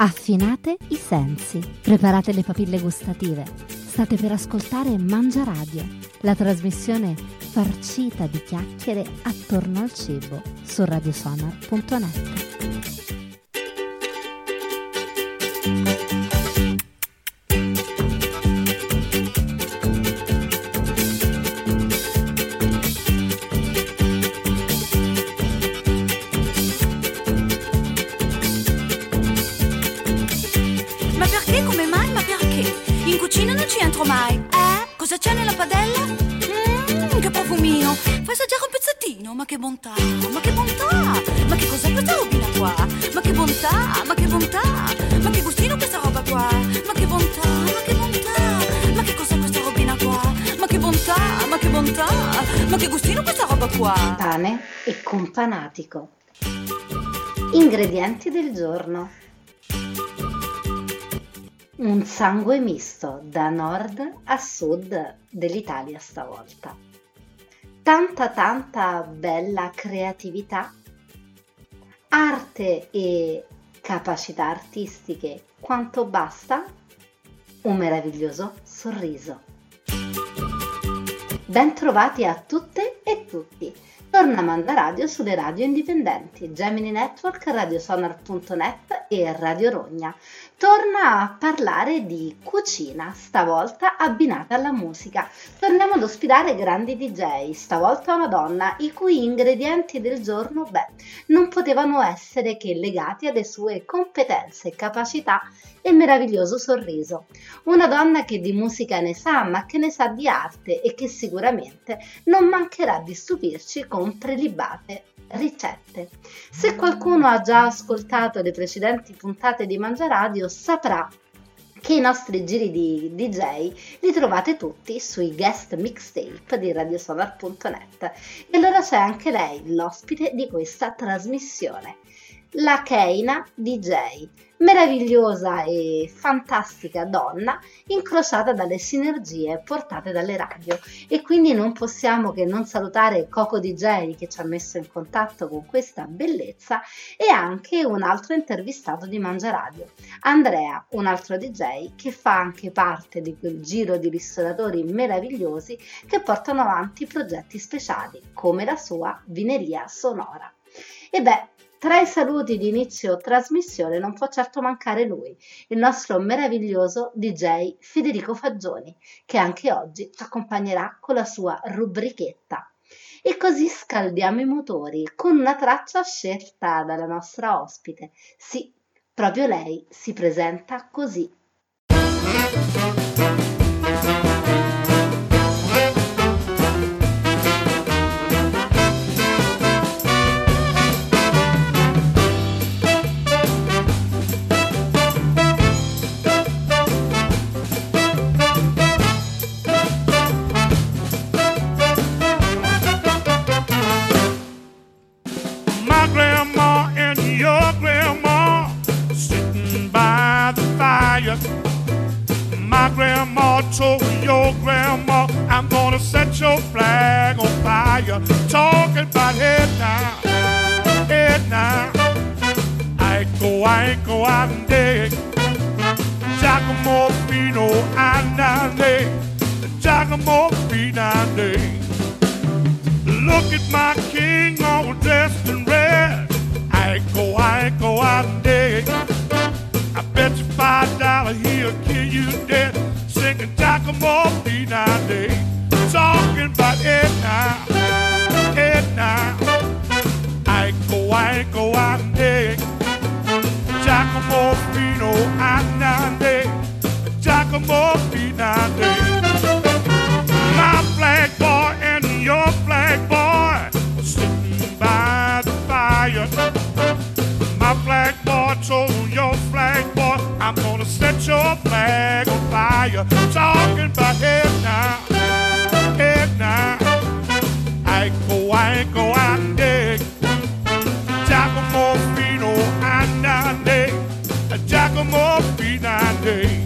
Affinate i sensi, preparate le papille gustative. State per ascoltare Mangia Radio, la trasmissione farcita di chiacchiere attorno al cibo su radiosonar.net. Mai. Cosa c'è nella padella? Che profumino! Fai assaggiare un pezzettino, ma che bontà, ma che bontà! Ma che cos'è questa robina qua? Ma che bontà, ma che bontà! Ma che gustino questa roba qua? Ma che bontà, ma che bontà! Ma che cos'è questa robina qua? Ma che bontà, ma che bontà! Ma che gustino questa roba qua? Pane e companatico. Ingredienti del giorno. Un sangue misto da nord a sud dell'Italia stavolta. Tanta bella creatività, arte e capacità artistiche quanto basta, un meraviglioso sorriso. Bentrovati a tutte e tutti. Torna Mangia Radio sulle radio indipendenti, Gemini Network, radiosonar.net e Radio Rogna. Torna a parlare di cucina, stavolta abbinata alla musica. Torniamo ad ospitare grandi DJ, stavolta una donna i cui ingredienti del giorno, non potevano essere che legati alle sue competenze e capacità e meraviglioso sorriso. Una donna che di musica ne sa, ma che ne sa di arte e che sicuramente non mancherà di stupirci con prelibate ricette. Se qualcuno ha già ascoltato le precedenti puntate di Mangia Radio saprà che i nostri giri di DJ li trovate tutti sui guest mixtape di radiosonar.net e allora c'è anche lei, l'ospite di questa trasmissione, la Keina DJ, meravigliosa e fantastica donna incrociata dalle sinergie portate dalle radio, e quindi non possiamo che non salutare Coco DJ che ci ha messo in contatto con questa bellezza, e anche un altro intervistato di Mangia Radio, Andrea, un altro DJ che fa anche parte di quel giro di ristoratori meravigliosi che portano avanti progetti speciali come la sua vineria sonora. E tra i saluti di inizio trasmissione non può certo mancare lui, il nostro meraviglioso DJ Federico Faggioni, che anche oggi ci accompagnerà con la sua rubrichetta. E così scaldiamo i motori con una traccia scelta dalla nostra ospite. Sì, proprio lei si presenta così. My grandma told your grandma, I'm gonna set your flag on fire. Talking about head now. I ain't go out and dig. Giacomo Fino andale, Giacomo Fino andale. Look at my king all dressed in red. I ain't go out and dig. I bet you $5 he'll kill you dead, singing Giacomo Fino Day, talking about it now. I ain't go out and dig. Giacomo Fino Day, Giacomo Fino Day. My flag boy and your flag boy sitting by the fire. My flag boy told your flag boy, I'm gonna set your flag on fire. Talking about head now. I ain't go out and dig. Giacomo Fino andale, Giacomo Fino Day.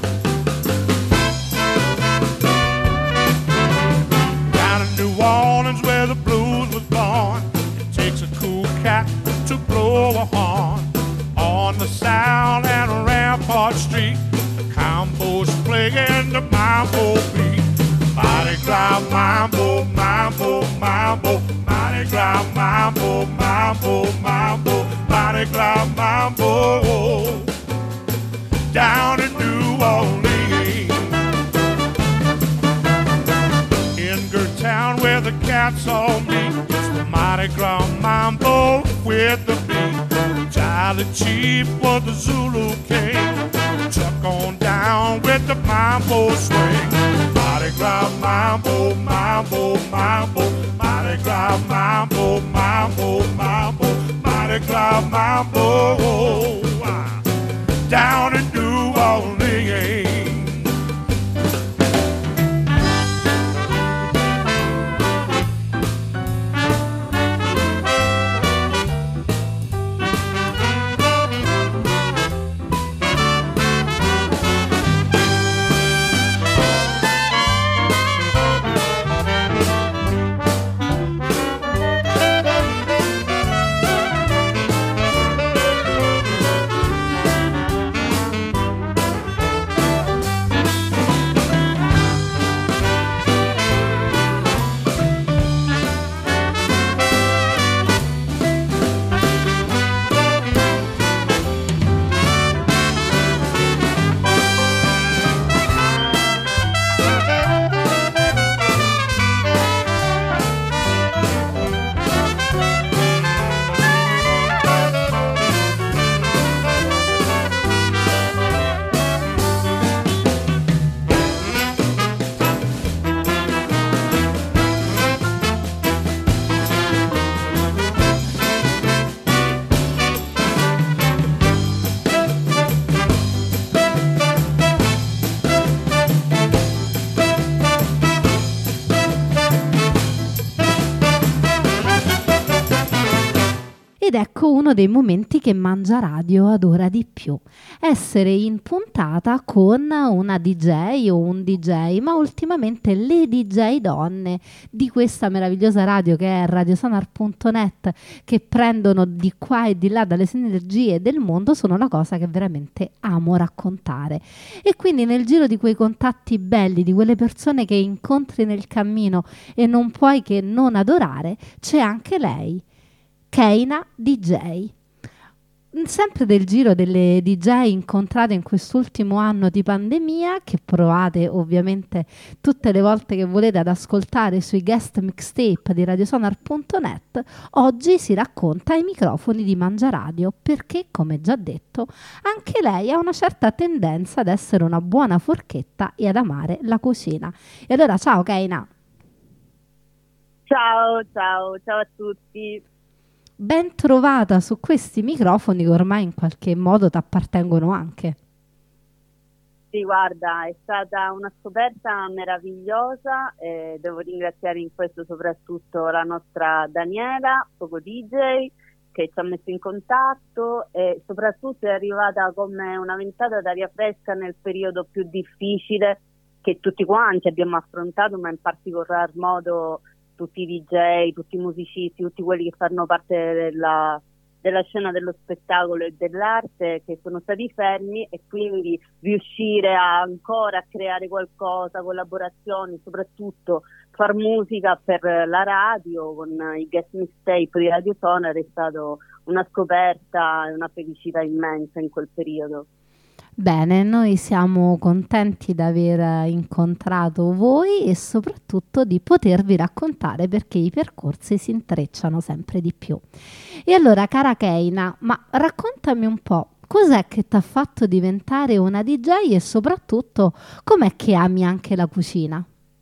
Down in New Orleans where the blues was born, it takes a cool cat to blow a horn. on the South and Rampart Street. The combo's playing the mambo beat. Mardi Gras mambo, mambo, mambo. Mardi Gras mambo, mambo, mambo. Mardi Gras mambo. Down in New Orleans, in Gertown where the cats all meet, it's the Mardi Gras mambo with the beat. Charlie Chief was the Zulu king. Chuck on down with the mambo swing. Mardi Gras mambo, mambo, mambo. Mardi Gras mambo, mambo, mambo. Mardi Gras mambo. Down in New Orleans. Ed ecco uno dei momenti che Mangia Radio adora di più: essere in puntata con una DJ o un DJ, ma ultimamente le DJ donne di questa meravigliosa radio che è radiosonar.net, che prendono di qua e di là dalle sinergie del mondo, sono una cosa che veramente amo raccontare. E quindi nel giro di quei contatti belli, di quelle persone che incontri nel cammino e non puoi che non adorare, c'è anche lei, Keina DJ. Sempre del giro delle DJ incontrate in quest'ultimo anno di pandemia, che provate ovviamente tutte le volte che volete ad ascoltare sui guest mixtape di radiosonar.net, oggi si racconta ai microfoni di Mangia Radio perché, come già detto, anche lei ha una certa tendenza ad essere una buona forchetta e ad amare la cucina. E allora ciao Keina. Ciao a tutti. Ben trovata su questi microfoni che ormai in qualche modo ti appartengono anche. Sì, guarda, è stata una scoperta meravigliosa e devo ringraziare in questo soprattutto la nostra Daniela, Poco DJ, che ci ha messo in contatto e soprattutto è arrivata come una ventata d'aria fresca nel periodo più difficile che tutti quanti abbiamo affrontato, ma in particolar modo tutti i DJ, tutti i musicisti, tutti quelli che fanno parte della scena dello spettacolo e dell'arte, che sono stati fermi, e quindi riuscire ancora a creare qualcosa, collaborazioni, soprattutto far musica per la radio con i guest mixtape di Radio Sonar è stato una scoperta e una felicità immensa in quel periodo. Bene, noi siamo contenti di aver incontrato voi e soprattutto di potervi raccontare perché i percorsi si intrecciano sempre di più. E allora, cara Keina, ma raccontami un po', cos'è che ti ha fatto diventare una DJ e soprattutto com'è che ami anche la cucina?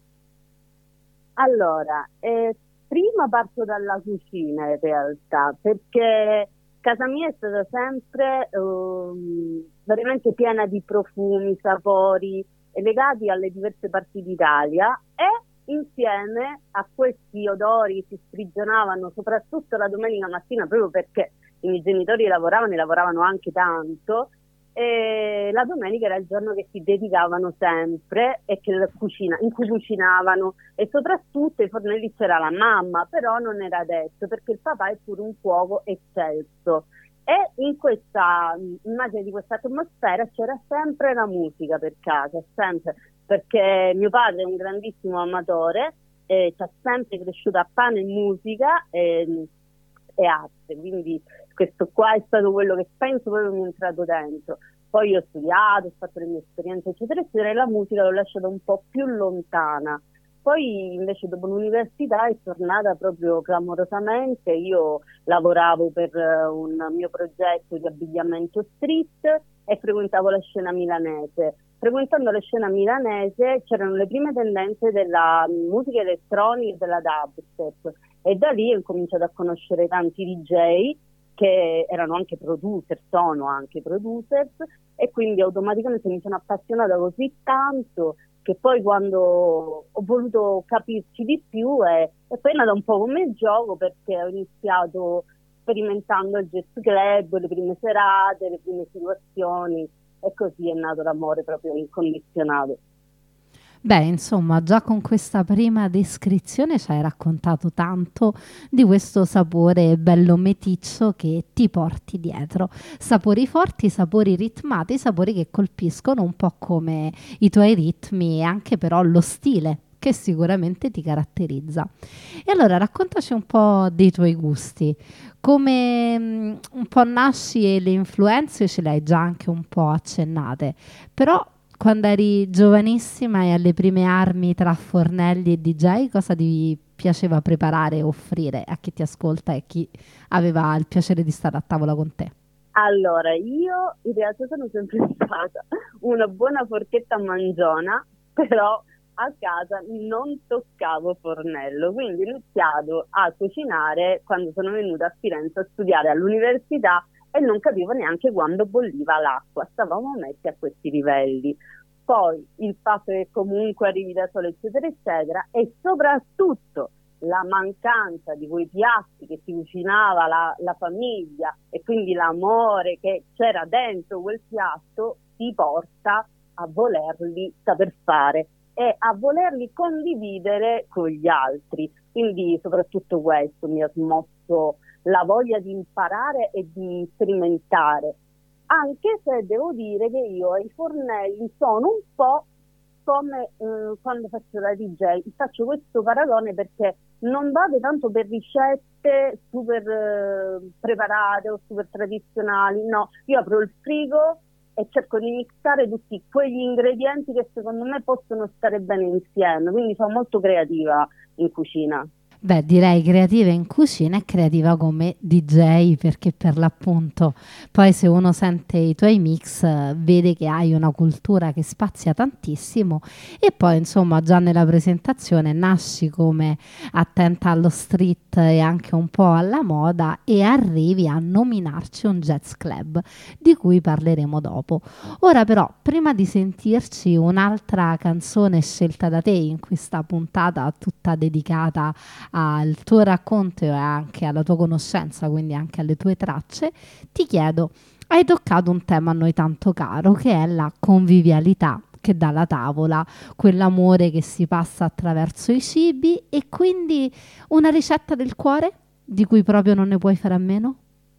Allora, prima parto dalla cucina in realtà, perché casa mia è stata sempre veramente piena di profumi, sapori legati alle diverse parti d'Italia, e insieme a questi odori che si sprigionavano soprattutto la domenica mattina, proprio perché i miei genitori lavoravano anche tanto, e la domenica era il giorno che si dedicavano sempre e in cui cucinavano, e soprattutto ai fornelli c'era la mamma, però non era detto perché il papà è pure un cuoco eccelso, E in questa immagine di questa atmosfera c'era sempre la musica per casa, sempre, perché mio padre è un grandissimo amatore e ci ha sempre cresciuto a pane e musica e arte, quindi questo qua è stato quello che penso proprio mi è entrato dentro. Poi io ho studiato, ho fatto le mie esperienze eccetera eccetera e la musica l'ho lasciata un po' più lontana. Poi invece dopo l'università è tornata proprio clamorosamente, io lavoravo per un mio progetto di abbigliamento street e frequentavo la scena milanese. Frequentando la scena milanese c'erano le prime tendenze della musica elettronica e della dubstep e da lì ho cominciato a conoscere tanti DJ che erano anche producer, sono anche producers e quindi automaticamente mi sono appassionata così tanto che poi quando ho voluto capirci di più e poi è nato un po' come gioco perché ho iniziato sperimentando il jazz club, le prime serate, le prime situazioni e così è nato l'amore proprio incondizionato. Beh, insomma, già con questa prima descrizione ci hai raccontato tanto di questo sapore bello meticcio che ti porti dietro. Sapori forti, sapori ritmati, sapori che colpiscono un po' come i tuoi ritmi e anche però lo stile che sicuramente ti caratterizza. E allora raccontaci un po' dei tuoi gusti, come un po' nasci e le influenze ce le hai già anche un po' accennate, però quando eri giovanissima e alle prime armi tra fornelli e DJ, cosa ti piaceva preparare e offrire a chi ti ascolta e chi aveva il piacere di stare a tavola con te? Allora, io in realtà sono sempre stata una buona forchetta mangiona, però a casa non toccavo fornello, quindi ho iniziato a cucinare quando sono venuta a Firenze a studiare all'università e non capivo neanche quando bolliva l'acqua, stavamo messi a questi livelli. Poi il fatto che comunque arrivi da solo eccetera eccetera e soprattutto la mancanza di quei piatti che si cucinava la famiglia e quindi l'amore che c'era dentro quel piatto ti porta a volerli saper fare e a volerli condividere con gli altri. Quindi soprattutto questo mi ha smosso la voglia di imparare e di sperimentare, anche se devo dire che io ai fornelli sono un po' come quando faccio la DJ, faccio questo paragone perché non vado tanto per ricette super preparate o super tradizionali, no, io apro il frigo e cerco di mixare tutti quegli ingredienti che secondo me possono stare bene insieme, quindi sono molto creativa in cucina. Beh, direi creativa in cucina e creativa come DJ, perché per l'appunto poi se uno sente i tuoi mix vede che hai una cultura che spazia tantissimo e poi insomma già nella presentazione nasci come attenta allo street e anche un po' alla moda e arrivi a nominarci un jazz club di cui parleremo dopo. Ora però, prima di sentirci un'altra canzone scelta da te in questa puntata tutta dedicata al tuo racconto e anche alla tua conoscenza, quindi anche alle tue tracce, ti chiedo, hai toccato un tema a noi tanto caro che è la convivialità che dà la tavola, quell'amore che si passa attraverso i cibi e quindi una ricetta del cuore di cui proprio non ne puoi fare a meno?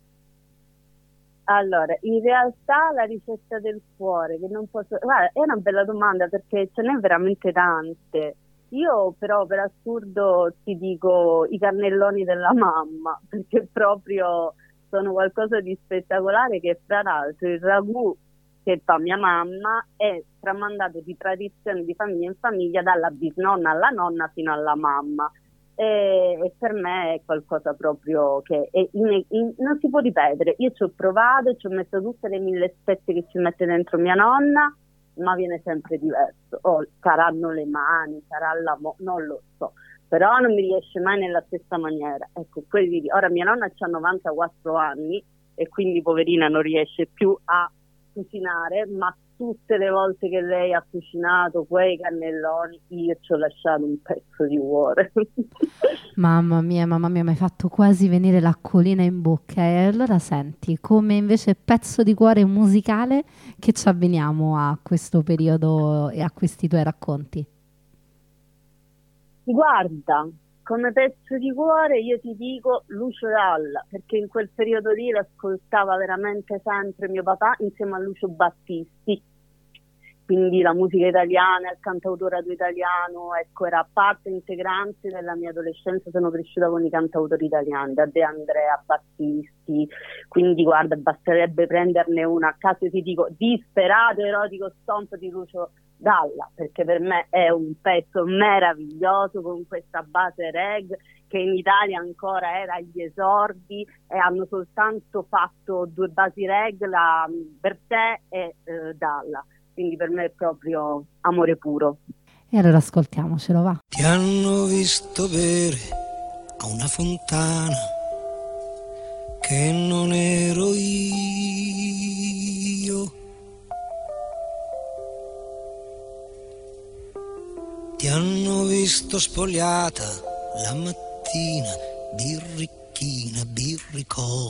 Allora, in realtà la ricetta del cuore che non posso... Guarda, è una bella domanda perché ce n'è veramente tante. Io però per assurdo ti dico i cannelloni della mamma, perché proprio sono qualcosa di spettacolare che fra l'altro il ragù che fa mia mamma è tramandato di tradizione di famiglia in famiglia dalla bisnonna alla nonna fino alla mamma. E per me è qualcosa proprio che non si può ripetere. Io ci ho provato, ci ho messo tutte le 1000 spezie che ci mette dentro mia nonna, ma viene sempre diverso. Saranno le mani, sarà non lo so, però non mi riesce mai nella stessa maniera. Ecco, ora mia nonna ha 94 anni e quindi poverina non riesce più a cucinare, ma tutte le volte che lei ha cucinato quei cannelloni io ci ho lasciato un pezzo di cuore. Mamma mia, mi hai fatto quasi venire l'acquolina in bocca. E allora senti, come invece pezzo di cuore musicale, che ci abbiniamo a questo periodo e a questi tuoi racconti? Guarda, come pezzo di cuore io ti dico Lucio Dalla, perché in quel periodo lì l'ascoltava veramente sempre mio papà insieme a Lucio Battisti, quindi la musica italiana, il cantautorato italiano, ecco, era parte integrante della mia adolescenza. Sono cresciuta con i cantautori italiani, da De Andrea, Battisti, quindi guarda, basterebbe prenderne una a caso, ti dico Disperato Erotico Stomp di Lucio Dalla, perché per me è un pezzo meraviglioso con questa base reggae che in Italia ancora era agli esordi e hanno soltanto fatto 2 basi reggae, la Bertè e Dalla, quindi per me è proprio amore puro. E allora ascoltiamocelo, va. Ti hanno visto bere a una fontana che non ero io. Ti hanno visto spogliata la mattina, birricchina, birricò.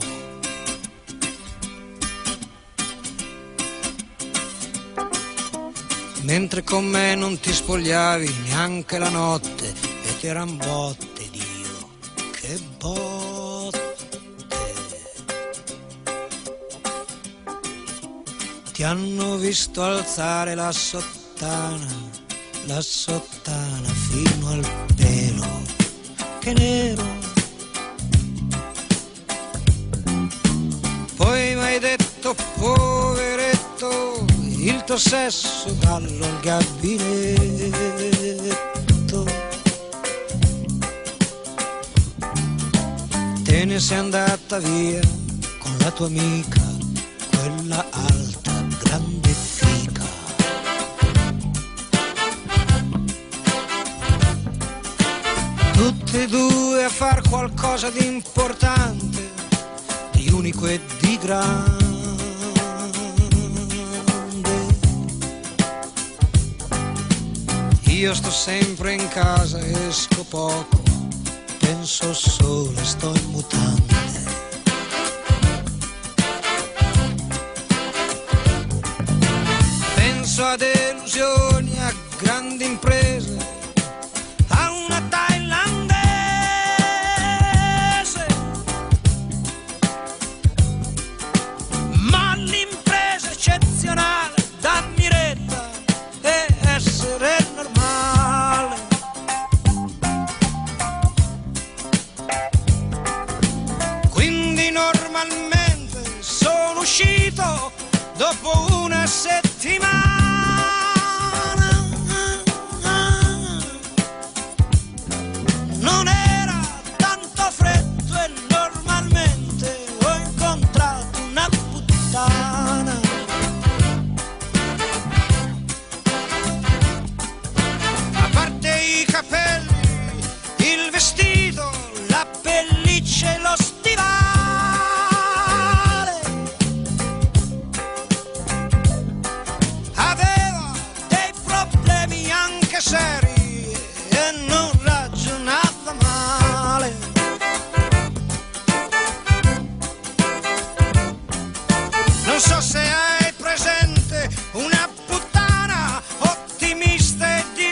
Mentre con me non ti spogliavi neanche la notte e ti eran botte, Dio, che botte. Ti hanno visto alzare la sottana fino al pelo, che nero. Poi m'hai detto, poveretto, il tuo sesso dallo al gabinetto. Te ne sei andata via con la tua amica, quella alta, grande fica. Tutte e due a far qualcosa di importante, di unico e di grande. Io sto sempre in casa, esco poco, penso solo e sto in mutande. Penso a delusioni, a grandi imprese, a una thailandese, ma l'impresa eccezionale, dammi retta e essere normale. Quindi normalmente sono uscito dopo una settimana. Non era tanto freddo e normalmente ho incontrato una puttana. A parte i capelli, il vestito, la pelliccia e lo stivale, aveva dei problemi anche seri e non ragionava male. Non so se hai presente una puttana ottimista e di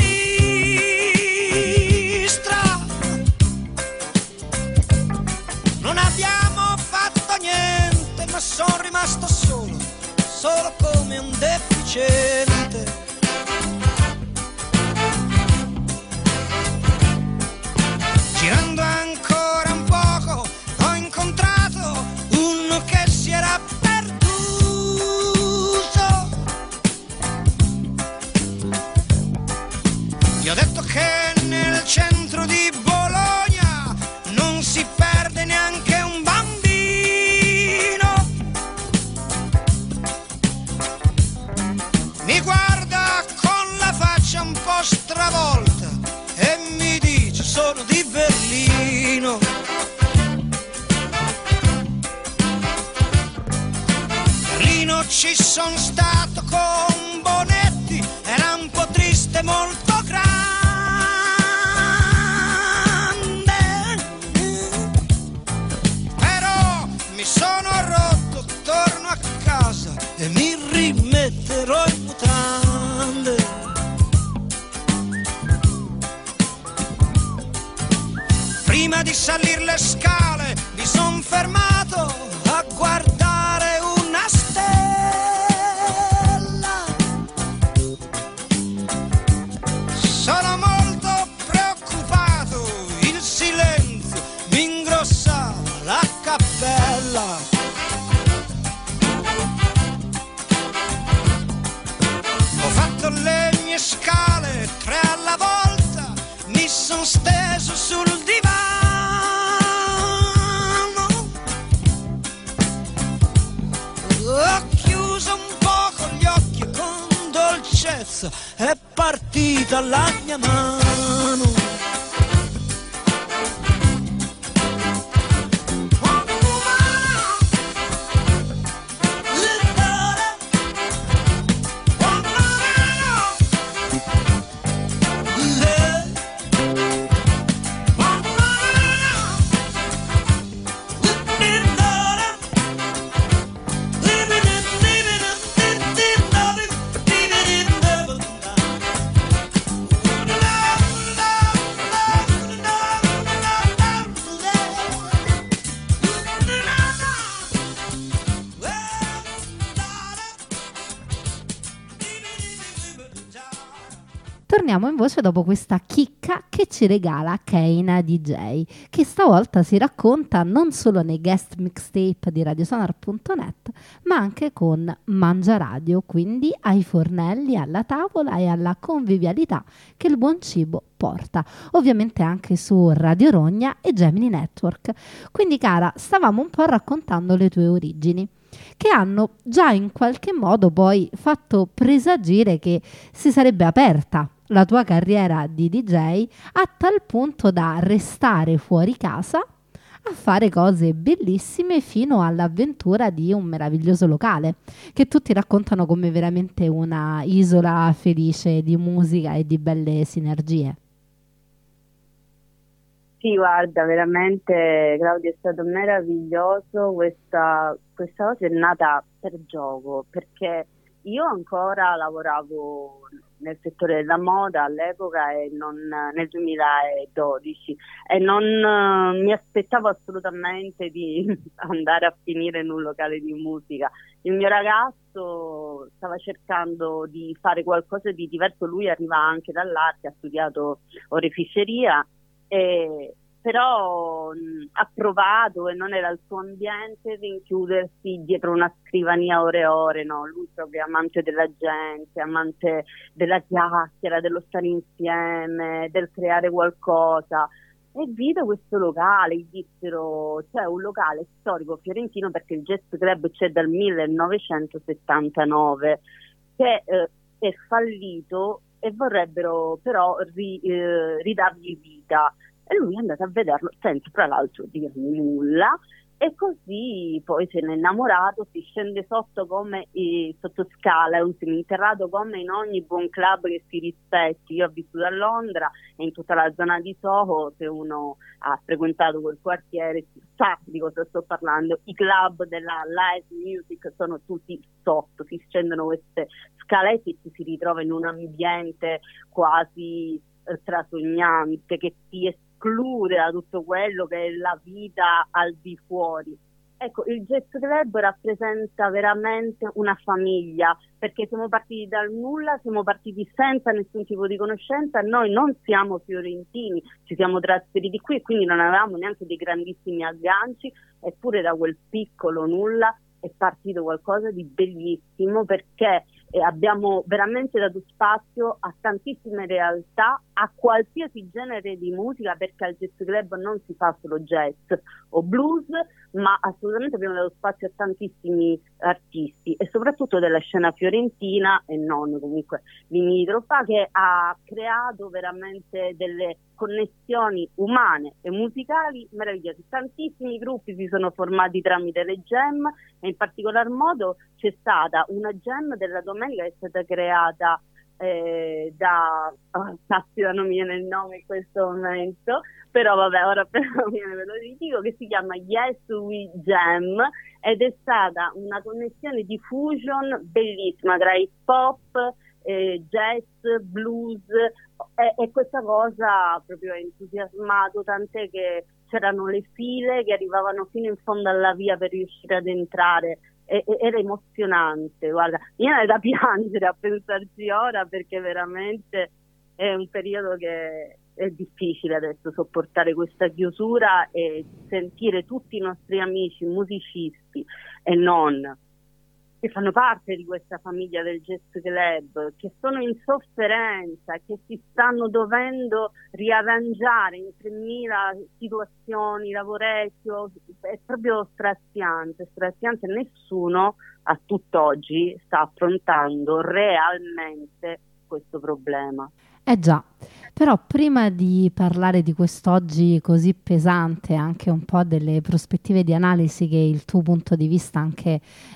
sinistra. Non abbiamo fatto niente, ma sono rimasto solo come un deficiente. Girando ancora un poco ho incontrato uno che si era perduto. Gli ho detto che nel centro di Bologna non si perde neanche un bambino. Mi guarda con la faccia un po' stravolta e mi dice sono di Berlino. Berlino ci son stato con Bonetti, era un po' triste, molto grande. Però mi sono rotto, torno a casa e mi rimetterò in mutande. salir le scale mi son fermato a guardare una stella. Sono molto preoccupato, il silenzio mi ingrossava la cappella. Ho fatto le mie scale 3 alla volta, mi son steso sul divano, ho chiuso un poco gli occhi e con dolcezza è partita la mia mano. Torniamo in voce dopo questa chicca che ci regala Keina DJ, che stavolta si racconta non solo nei guest mixtape di radiosonar.net, ma anche con Mangia Radio, quindi ai fornelli, alla tavola e alla convivialità che il buon cibo porta, ovviamente anche su Radio Rogna e Gemini Network. Quindi cara, stavamo un po' raccontando le tue origini, che hanno già in qualche modo poi fatto presagire che si sarebbe aperta la tua carriera di DJ a tal punto da restare fuori casa a fare cose bellissime fino all'avventura di un meraviglioso locale che tutti raccontano come veramente una isola felice di musica e di belle sinergie. Sì, guarda, veramente Claudio è stato meraviglioso, questa cosa è nata per gioco, perché io ancora lavoravo nel settore della moda all'epoca e nel 2012 e non mi aspettavo assolutamente di andare a finire in un locale di musica. Il mio ragazzo stava cercando di fare qualcosa di diverso, lui arriva anche dall'arte, ha studiato oreficeria, però ha provato e non era il suo ambiente rinchiudersi dietro una scrivania ore e ore, no? Lui proprio è amante della gente, amante della chiacchiera, dello stare insieme, del creare qualcosa. E vide questo locale, gli dissero, c'è un locale storico fiorentino perché il Jazz Club c'è dal 1979 che è fallito e vorrebbero però ridargli vita. E lui è andato a vederlo senza tra l'altro dirmi nulla e così poi se ne è innamorato, si scende sotto come sotto scala, è un seminterrato come in ogni buon club che si rispetti. Io ho vissuto a Londra e in tutta la zona di Soho, se uno ha frequentato quel quartiere sa di cosa sto parlando, i club della live music sono tutti sotto, si scendono queste scalette e ci si ritrova in un ambiente quasi trasognante che ti esclude da tutto quello che è la vita al di fuori. Ecco, il Jazz Club rappresenta veramente una famiglia, perché siamo partiti dal nulla, siamo partiti senza nessun tipo di conoscenza, noi non siamo fiorentini, ci siamo trasferiti qui e quindi non avevamo neanche dei grandissimi agganci, eppure da quel piccolo nulla è partito qualcosa di bellissimo, perché abbiamo veramente dato spazio a tantissime realtà, a qualsiasi genere di musica, perché al Jazz Club non si fa solo jazz o blues, ma assolutamente abbiamo dato spazio a tantissimi artisti e soprattutto della scena fiorentina e non comunque limitrofa, che ha creato veramente delle connessioni umane e musicali meravigliose. Tantissimi gruppi si sono formati tramite le jam e in particolar modo c'è stata una jam della domenica che è stata creata caspita, non mi viene il nome in questo momento, però vabbè, ora ve lo dico, che si chiama Yes We Jam, ed è stata una connessione di fusion bellissima tra hip hop, jazz, blues, e questa cosa proprio ha entusiasmato, tant'è che c'erano le file che arrivavano fino in fondo alla via per riuscire ad entrare. Era emozionante, guarda, mi viene da piangere a pensarci ora, perché veramente è un periodo che è difficile adesso sopportare questa chiusura e sentire tutti i nostri amici musicisti e non, che fanno parte di questa famiglia del Jazz Club, che sono in sofferenza, che si stanno dovendo riarrangiare in 3000 situazioni, lavorecchio, è proprio straziante. Nessuno a tutt'oggi sta affrontando realmente questo problema. Già, però prima di parlare di quest'oggi così pesante, anche un po' delle prospettive di analisi che il tuo punto di vista anche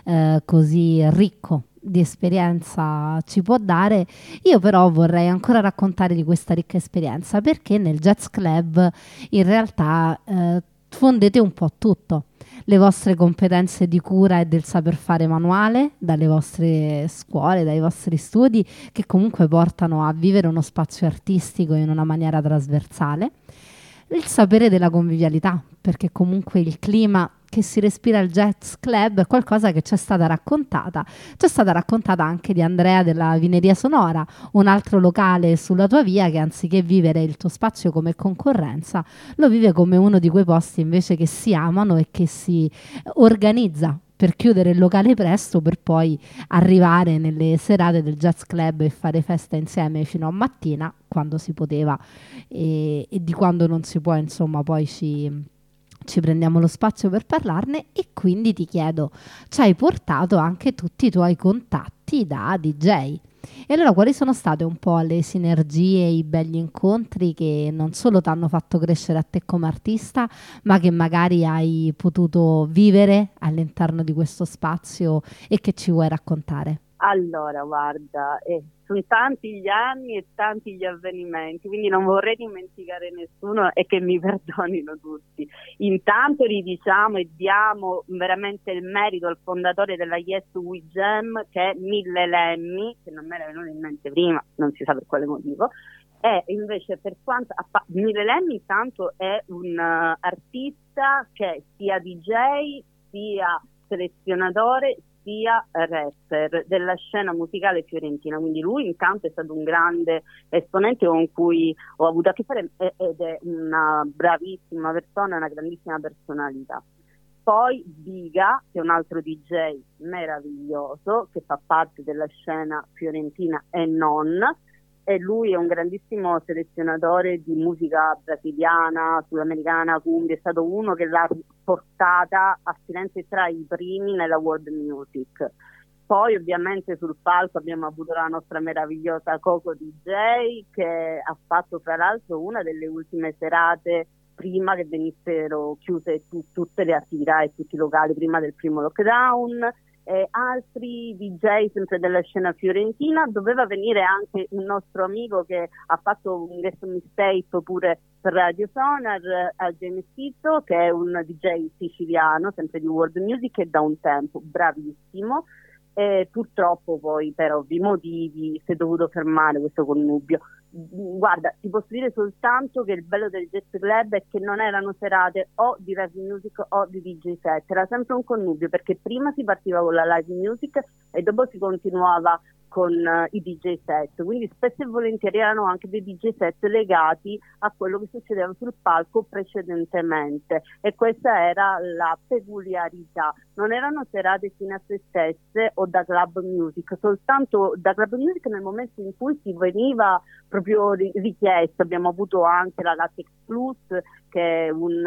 così ricco di esperienza ci può dare, io però vorrei ancora raccontare di questa ricca esperienza, perché nel Jazz Club in realtà fondete un po' tutto. Le vostre competenze di cura e del saper fare manuale, dalle vostre scuole, dai vostri studi, che comunque portano a vivere uno spazio artistico in una maniera trasversale. Il sapere della convivialità, perché comunque il clima che si respira al Jazz Club è qualcosa che ci è stata raccontata. Ci è stata raccontata anche di Andrea della Vineria Sonora, un altro locale sulla tua via che anziché vivere il tuo spazio come concorrenza, lo vive come uno di quei posti invece che si amano e che si organizza per chiudere il locale presto, per poi arrivare nelle serate del Jazz Club e fare festa insieme fino a mattina, quando si poteva, e di quando non si può, insomma, poi ci prendiamo lo spazio per parlarne. E quindi ti chiedo, ci hai portato anche tutti i tuoi contatti da DJ, e allora quali sono state un po' le sinergie, i begli incontri che non solo ti hanno fatto crescere a te come artista, ma che magari hai potuto vivere all'interno di questo spazio e che ci vuoi raccontare? Allora, guarda, sono tanti gli anni e tanti gli avvenimenti, quindi non vorrei dimenticare nessuno e che mi perdonino tutti. Intanto ridiciamo e diamo veramente il merito al fondatore della Yes We Jam, che è Mille Lemmy, che non mi era venuto in mente prima, non si sa per quale motivo. E invece per quanto Mille Lemmy intanto è un artista che sia DJ, sia selezionatore, sia rapper della scena musicale fiorentina, quindi lui intanto è stato un grande esponente con cui ho avuto a che fare ed è una bravissima persona, una grandissima personalità. Poi Biga, che è un altro DJ meraviglioso, che fa parte della scena fiorentina e non, e lui è un grandissimo selezionatore di musica brasiliana, sudamericana, cumbia, è stato uno che l'ha portata a Firenze tra i primi nella world music. Poi ovviamente sul palco abbiamo avuto la nostra meravigliosa Coco DJ, che ha fatto fra l'altro una delle ultime serate prima che venissero chiuse tutte le attività e tutti i locali prima del primo lockdown. Altri DJ sempre della scena fiorentina, doveva venire anche un nostro amico che ha fatto un guest mixtape pure per Radio Sonar, James Tito, che è un DJ siciliano sempre di world music e da un tempo bravissimo, e purtroppo poi per ovvi motivi si è dovuto fermare questo connubio. Guarda, ti posso dire soltanto che il bello del Jazz Club è che non erano serate o di live music o di DJ set, era sempre un connubio, perché prima si partiva con la live music e dopo si continuava con i DJ set, quindi spesso e volentieri erano anche dei DJ set legati a quello che succedeva sul palco precedentemente, e questa era la peculiarità. Non erano serate fine a se stesse o da club music, soltanto da club music nel momento in cui si veniva proprio richiesto. Abbiamo avuto anche la Latex Plus, che è un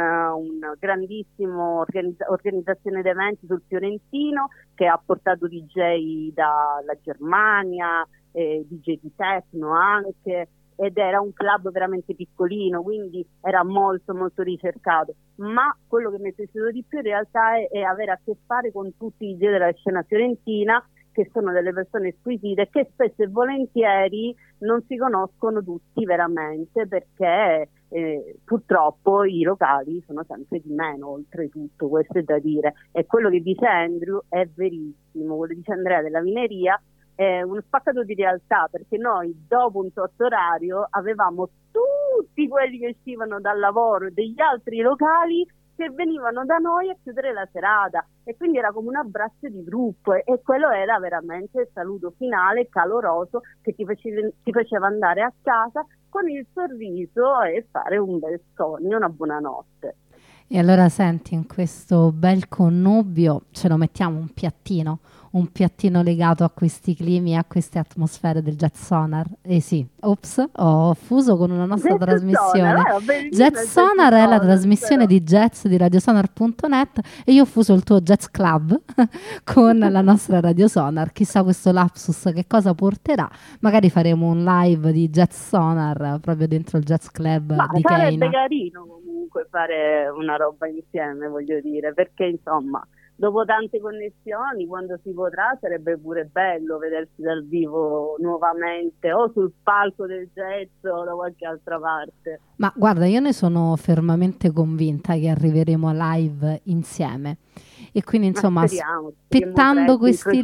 grandissimo organizzazione di eventi sul Fiorentino, che ha portato DJ dalla Germania, DJ di techno anche, ed era un club veramente piccolino, quindi era molto molto ricercato. Ma quello che mi è piaciuto di più in realtà è avere a che fare con tutti i DJ della scena fiorentina, che sono delle persone squisite, che spesso e volentieri non si conoscono tutti veramente, perché purtroppo i locali sono sempre di meno, oltretutto, questo è da dire. E quello che dice Andrew è verissimo, quello che dice Andrea della Vineria è uno spaccato di realtà, perché noi dopo un tot orario avevamo tutti quelli che uscivano dal lavoro degli altri locali che venivano da noi a chiudere la serata, e quindi era come un abbraccio di gruppo, e quello era veramente il saluto finale caloroso che ti faceva andare a casa con il sorriso e fare un bel sogno, una buonanotte. E allora senti, in questo bel connubio ce lo mettiamo un piattino legato a questi climi e a queste atmosfere del Jazz Sonar. Sì, ops, ho fuso con una nostra trasmissione. Jazz Sonar è la trasmissione di jazz di radiosonar.net e io ho fuso il tuo Jazz Club con la nostra Radio Sonar. Chissà questo lapsus che cosa porterà. Magari faremo un live di Jazz Sonar proprio dentro il Jazz Club di Keina. Sarebbe carino comunque fare una roba insieme, voglio dire, perché insomma dopo tante connessioni, quando si potrà, sarebbe pure bello vedersi dal vivo nuovamente, o sul palco del jazz o da qualche altra parte. Ma guarda, io ne sono fermamente convinta che arriveremo live insieme, e quindi insomma aspettando questi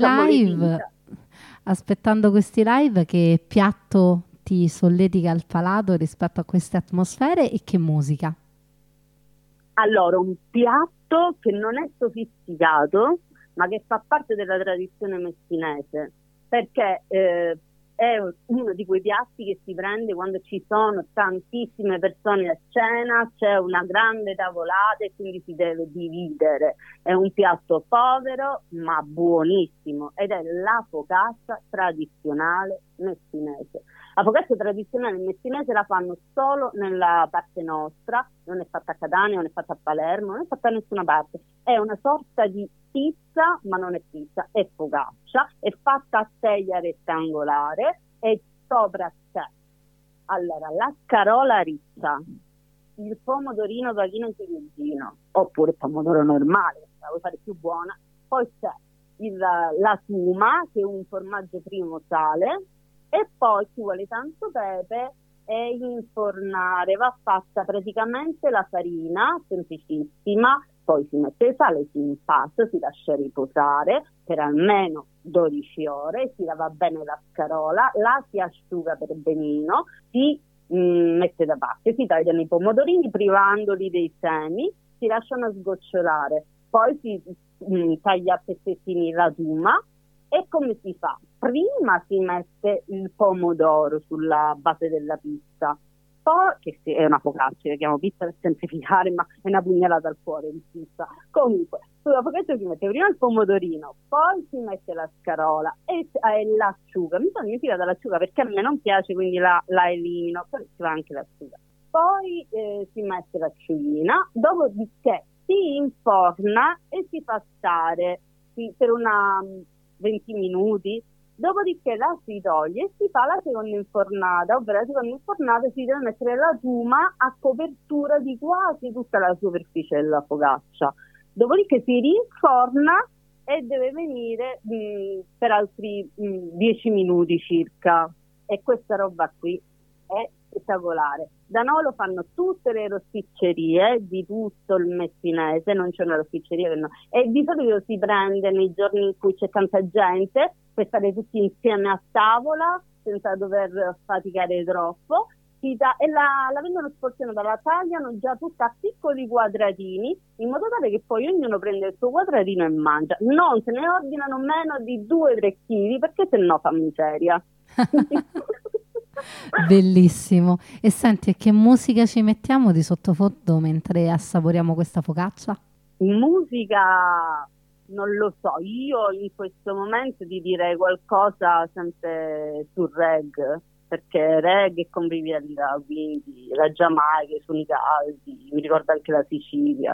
live, che piatto ti solletica il palato rispetto a queste atmosfere e che musica? Allora, un piatto che non è sofisticato, ma che fa parte della tradizione messinese, perché è uno di quei piatti che si prende quando ci sono tantissime persone a cena, c'è una grande tavolata e quindi si deve dividere. È un piatto povero ma buonissimo, ed è la focaccia tradizionale messinese. La focaccia tradizionale messinese la fanno solo nella parte nostra, non è fatta a Catania, non è fatta a Palermo, non è fatta da nessuna parte. È una sorta di pizza, ma non è pizza, è focaccia, è fatta a teglia rettangolare e sopra c'è allora la scarola riccia, il pomodorino taglino ciliegino, oppure il pomodoro normale, la vuoi fare più buona, poi c'è la tuma, che è un formaggio primo sale, e poi ci vuole tanto pepe e infornare. Va fatta praticamente la farina, semplicissima, poi si mette il sale, si impasta, si lascia riposare per almeno 12 ore, si lava bene la scarola, la si asciuga per benino, si mette da parte, si tagliano i pomodorini privandoli dei semi, si lasciano sgocciolare, poi si taglia a pezzettini la tuma. E come si fa? Prima si mette il pomodoro sulla base della pizza, poi, che è una focaccia, la chiamo pizza per semplificare, ma è una pugnalata al cuore di pizza. Comunque, sulla focaccia si mette prima il pomodorino, poi si mette la scarola e l'acciuga. Mi sono dimenticata l'acciuga perché a me non piace, quindi la elimino, poi ci va anche l'acciuga. Poi si mette l'acciughina, dopodiché si inforna e si fa stare per una 20 minuti, dopodiché la si toglie e si fa la seconda infornata, ovvero la seconda infornata si deve mettere la tuma a copertura di quasi tutta la superficie della focaccia, dopodiché si rinforna e deve venire per altri 10 minuti circa, e questa roba qui è spettacolare. Da noi lo fanno tutte le rosticcerie di tutto il messinese, non c'è una rosticceria che no. E di solito si prende nei giorni in cui c'è tanta gente per stare tutti insieme a tavola senza dover faticare troppo, e la vendono sporzionata, la tagliano già tutta a piccoli quadratini, in modo tale che poi ognuno prende il suo quadratino e mangia. Non se ne ordinano meno di 2-3 kg, perché sennò fa miseria. Bellissimo. E senti, che musica ci mettiamo di sottofondo mentre assaporiamo questa focaccia? Musica non lo so, io in questo momento ti direi qualcosa sempre sul reggae, perché reggae e convivialità, quindi la Giamaica, i suoni caldi, mi ricorda anche la Sicilia.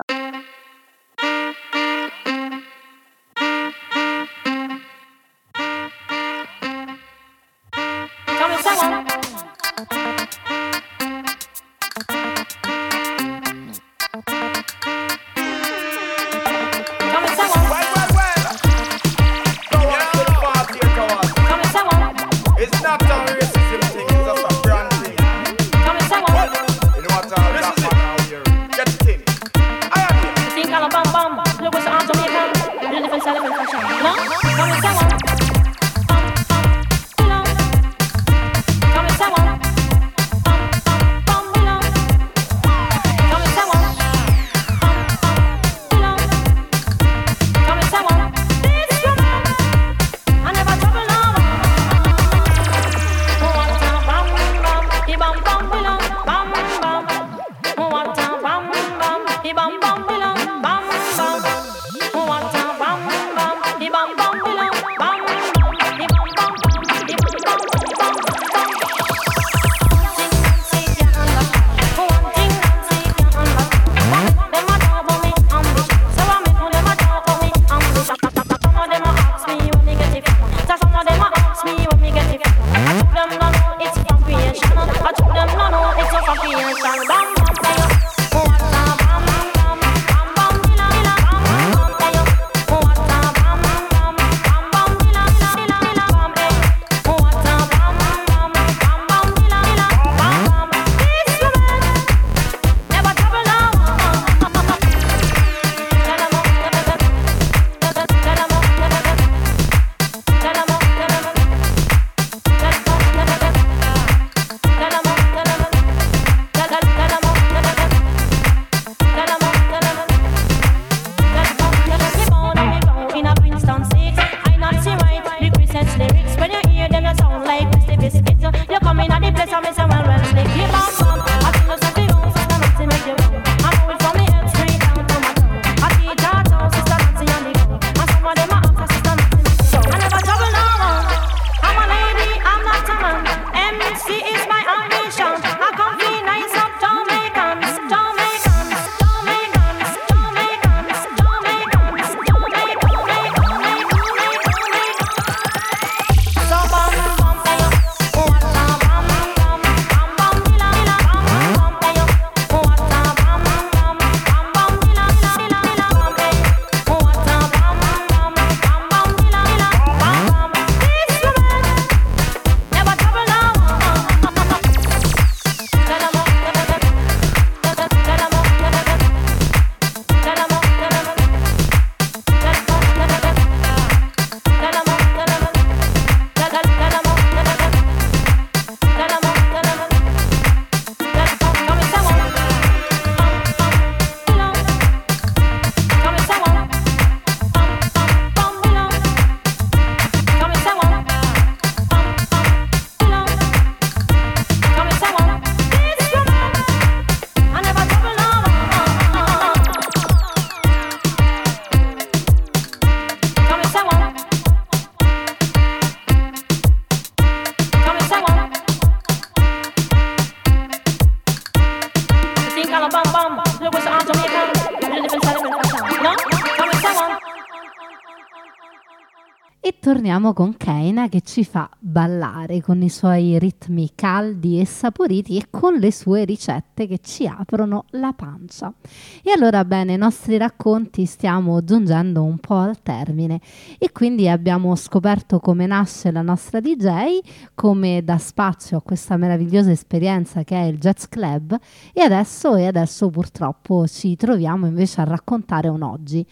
E torniamo con Keina che ci fa ballare con i suoi ritmi caldi e saporiti e con le sue ricette che ci aprono la pancia. E allora bene, i nostri racconti stiamo giungendo un po' al termine e quindi abbiamo scoperto come nasce la nostra DJ, come dà spazio a questa meravigliosa esperienza che è il Jazz Club e adesso purtroppo ci troviamo invece a raccontare un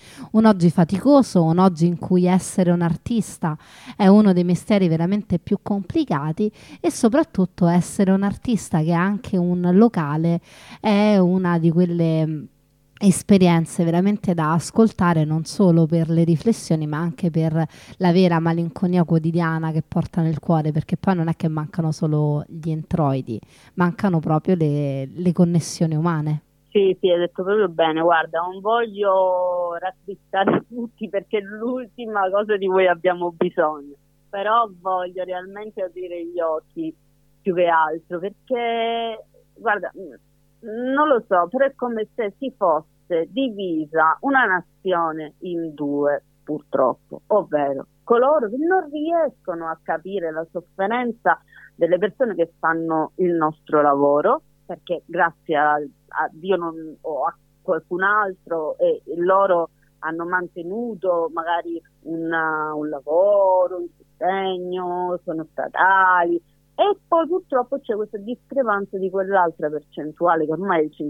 oggi faticoso, un oggi in cui essere un artista è uno dei mestieri veramente più complicati e soprattutto essere un artista che ha anche un locale è una di quelle esperienze veramente da ascoltare non solo per le riflessioni ma anche per la vera malinconia quotidiana che porta nel cuore, perché poi non è che mancano solo gli introiti, mancano proprio le connessioni umane. Sì, hai detto proprio bene, guarda, non voglio rattristare tutti perché è l'ultima cosa di cui abbiamo bisogno, però voglio realmente aprire gli occhi più che altro, perché, guarda, non lo so, però è come se si fosse divisa una nazione in due, purtroppo, ovvero coloro che non riescono a capire la sofferenza delle persone che fanno il nostro lavoro, perché grazie a Dio o a qualcun altro e loro hanno mantenuto magari un lavoro, un sostegno, sono statali, e poi purtroppo c'è questa discrepanza di quell'altra percentuale che ormai è il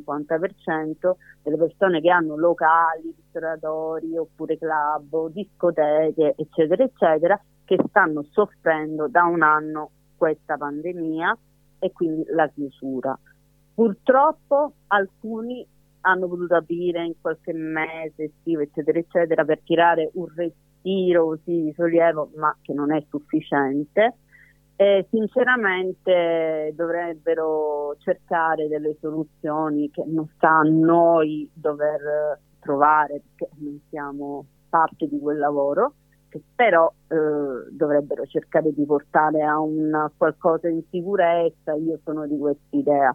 50% delle persone che hanno locali, ristoratori oppure club o discoteche eccetera eccetera, che stanno soffrendo da un anno questa pandemia e quindi la chiusura. Purtroppo alcuni hanno potuto aprire in qualche mese estivo, eccetera, eccetera, per tirare un respiro così di sollievo, ma che non è sufficiente. E sinceramente dovrebbero cercare delle soluzioni che non sta a noi dover trovare, perché non siamo parte di quel lavoro, che però dovrebbero cercare di portare a un qualcosa in sicurezza. Io sono di quest'idea,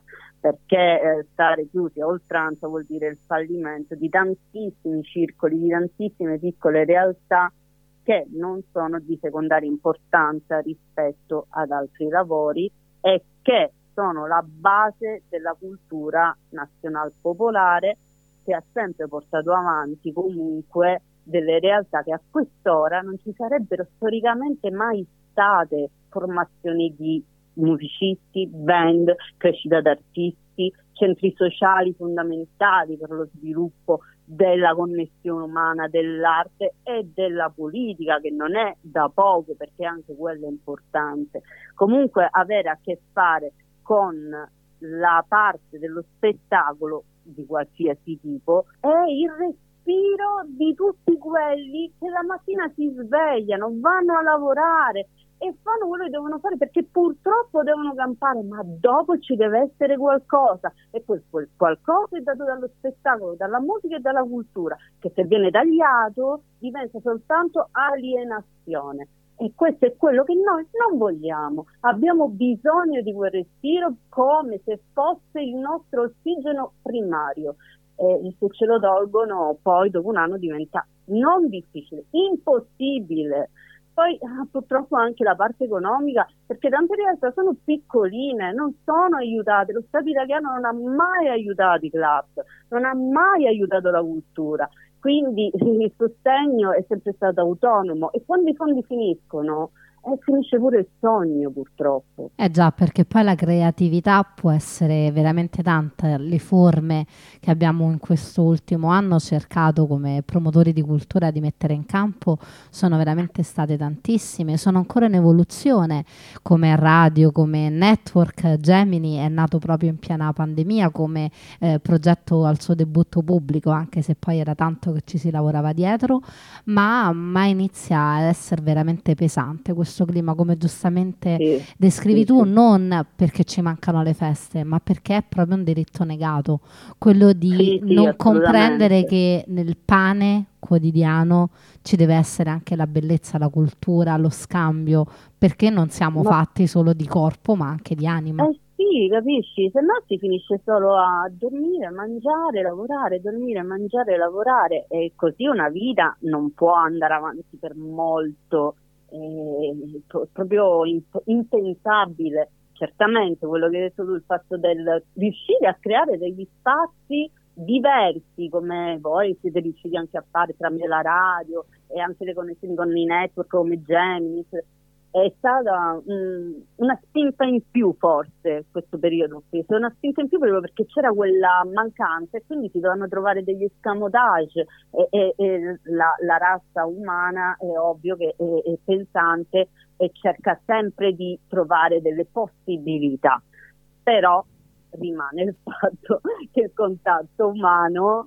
perché stare chiusi a oltranza vuol dire il fallimento di tantissimi circoli, di tantissime piccole realtà che non sono di secondaria importanza rispetto ad altri lavori e che sono la base della cultura nazional popolare, che ha sempre portato avanti comunque delle realtà che a quest'ora non ci sarebbero storicamente mai state: formazioni di musicisti, band, crescita d'artisti, centri sociali fondamentali per lo sviluppo della connessione umana, dell'arte e della politica, che non è da poco, perché anche quello è importante. Comunque avere a che fare con la parte dello spettacolo di qualsiasi tipo è il respiro di tutti quelli che la mattina si svegliano, vanno a lavorare e fanno quello che devono fare, perché purtroppo devono campare, ma dopo ci deve essere qualcosa, e quel qualcosa è dato dallo spettacolo, dalla musica e dalla cultura, che se viene tagliato diventa soltanto alienazione, e questo è quello che noi non vogliamo. Abbiamo bisogno di quel respiro come se fosse il nostro ossigeno primario, e se ce lo tolgono poi dopo un anno diventa non difficile, impossibile. Poi purtroppo anche la parte economica, perché tante realtà sono piccoline, non sono aiutate. Lo Stato italiano non ha mai aiutato i club, non ha mai aiutato la cultura, quindi il sostegno è sempre stato autonomo, e quando i fondi finiscono finisce pure il sogno, purtroppo. Già, perché poi la creatività può essere veramente tanta. Le forme che abbiamo in questo ultimo anno cercato come promotori di cultura di mettere in campo sono veramente state tantissime, sono ancora in evoluzione, come radio, come network. Gemini è nato proprio in piena pandemia come progetto al suo debutto pubblico, anche se poi era tanto che ci si lavorava dietro, ma inizia a essere veramente pesante questo clima, come giustamente descrivi tu, non perché ci mancano le feste, ma perché è proprio un diritto negato, quello di non comprendere che nel pane quotidiano ci deve essere anche la bellezza, la cultura, lo scambio, perché non siamo fatti solo di corpo ma anche di anima. Sì, capisci? Se no si finisce solo a dormire, mangiare, lavorare, dormire, mangiare, lavorare, e così una vita non può andare avanti per molto proprio impensabile. Certamente quello che hai detto tu, il fatto del riuscire a creare degli spazi diversi, come voi siete riusciti anche a fare tramite la radio e anche le connessioni con i network come Gemini, è stata una spinta in più forse questo periodo qui, una spinta in più proprio perché c'era quella mancanza e quindi si dovevano trovare degli escamotage e la razza umana è ovvio che è pensante e cerca sempre di trovare delle possibilità, però rimane il fatto che il contatto umano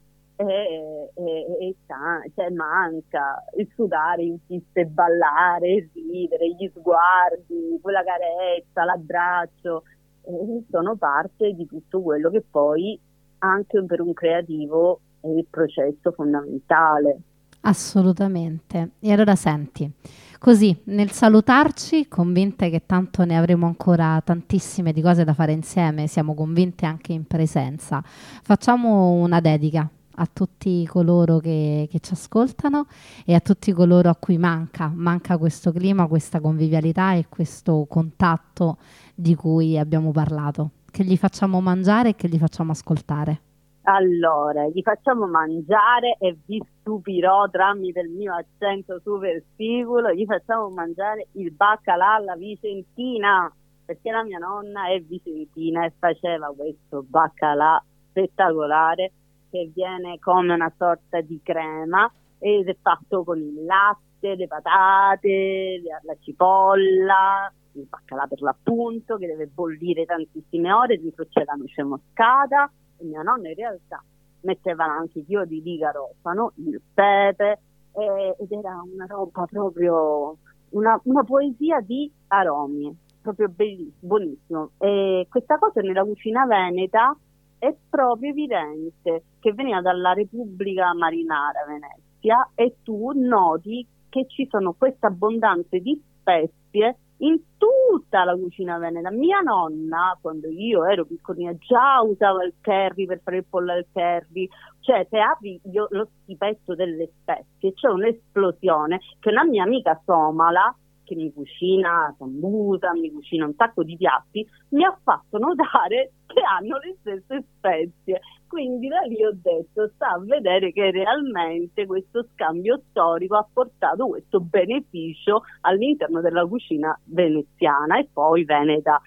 cioè manca, il sudare in pista e ballare, il ridere, gli sguardi, quella carezza, l'abbraccio, sono parte di tutto quello che poi anche per un creativo è il processo fondamentale. Assolutamente. E allora senti, così nel salutarci, convinte che tanto ne avremo ancora tantissime di cose da fare insieme, siamo convinte anche in presenza, facciamo una dedica a tutti coloro che ci ascoltano e a tutti coloro a cui manca questo clima, questa convivialità e questo contatto di cui abbiamo parlato, che gli facciamo mangiare e che gli facciamo ascoltare. Allora, gli facciamo mangiare e vi stupirò tramite il mio accento super sicuro, gli facciamo mangiare il baccalà alla vicentina, perché la mia nonna è vicentina e faceva questo baccalà spettacolare che viene come una sorta di crema ed è fatto con il latte, le patate, la cipolla, il baccalà per l'appunto che deve bollire tantissime ore, dentro c'è la noce moscata. E mia nonna in realtà metteva anche i chiodi di garofano, il pepe, ed era una roba proprio, una poesia di aromi, proprio bellissimo, buonissimo. E questa cosa nella cucina veneta è proprio evidente, che veniva dalla Repubblica Marinara Venezia e tu noti che ci sono queste abbondanze di spezie in tutta la cucina veneta. Mia nonna, quando io ero piccolina, già usava il curry per fare il pollo al curry, cioè se apri lo stipetto delle spezie c'è un'esplosione che una mia amica somala, che mi cucina sambusa, mi cucina un sacco di piatti, mi ha fatto notare che hanno le stesse spezie. Quindi da lì ho detto, sta a vedere che realmente questo scambio storico ha portato questo beneficio all'interno della cucina veneziana e poi veneta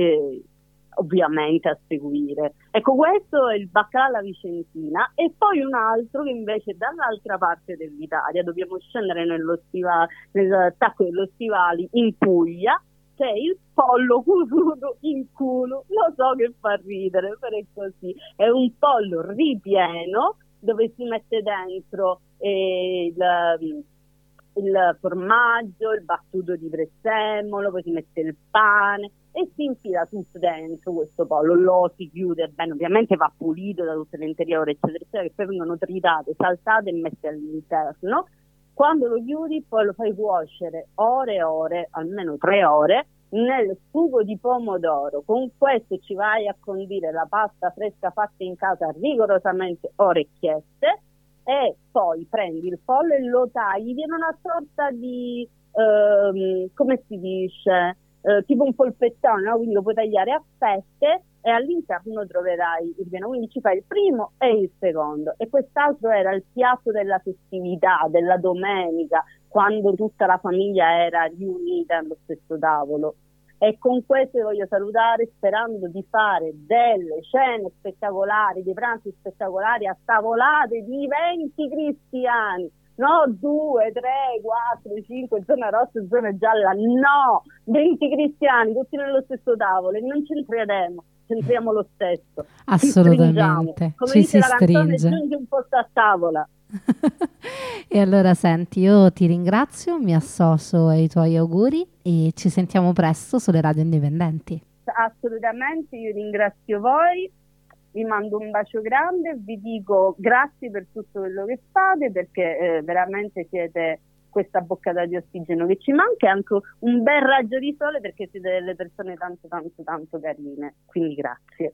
ovviamente a seguire. Ecco, questo è il baccalà alla vicentina e poi un altro che invece è dall'altra parte dell'Italia, dobbiamo scendere nel tacco dello Stivali in Puglia, che è il pollo cusuto in culo. Lo so che fa ridere, però è così. È un pollo ripieno dove si mette dentro il formaggio, il battuto di prezzemolo, poi si mette il pane e si infila tutto dentro questo pollo, lo si chiude bene, ovviamente va pulito da tutte le interiore eccetera eccetera, che poi vengono tritate, saltate e messe all'interno. Quando lo chiudi poi lo fai cuocere ore e ore, almeno 3 ore, nel sugo di pomodoro. Con questo ci vai a condire la pasta fresca fatta in casa rigorosamente orecchiette e poi prendi il pollo e lo tagli, viene una sorta di come si dice, tipo un polpettone, no? Quindi lo puoi tagliare a fette e all'interno troverai il pieno, quindi ci fai il primo e il secondo. E quest'altro era il piatto della festività, della domenica, quando tutta la famiglia era riunita allo stesso tavolo. E con questo vi voglio salutare sperando di fare delle cene spettacolari, dei pranzi spettacolari a tavolate di 20 cristiani. No, 2, 3, 4, 5, zona rossa e zona gialla, no, 20 cristiani, tutti nello stesso tavolo e non c'entriamo lo stesso. Assolutamente, come ci dice si la canzone, stringe. giungi un posto a tavola. E allora senti, io ti ringrazio, mi associo ai tuoi auguri e ci sentiamo presto sulle radio indipendenti. Assolutamente, io ringrazio voi. Vi mando un bacio grande, vi dico grazie per tutto quello che fate perché veramente siete questa boccata di ossigeno che ci manca e anche un bel raggio di sole perché siete delle persone tanto tanto tanto carine, quindi grazie.